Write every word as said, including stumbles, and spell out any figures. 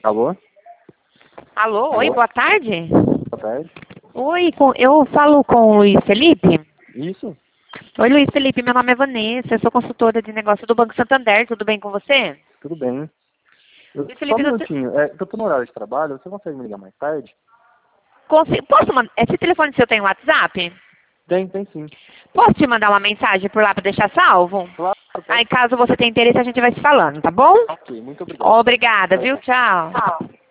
Alô? Alô, Alô? oi, boa tarde. Boa tarde. Oi, com- eu falo com o Luiz Felipe? Isso? Oi, Luiz Felipe, meu nome é Vanessa, eu sou consultora de negócio do Banco Santander, tudo bem com você? Tudo bem. Eu, Luiz só um Felipe, você... minutinho. É, eu tô no horário de trabalho, você consegue me ligar mais tarde? Consi- Posso mandar... Esse telefone seu tem WhatsApp? Tem, tem sim. Posso te mandar uma mensagem por lá para deixar salvo? Claro, pode. Aí, caso você tenha interesse, a gente vai se falando, tá bom? Ok, muito obrigado. Obrigada, Tchau, viu? tchau. Tchau.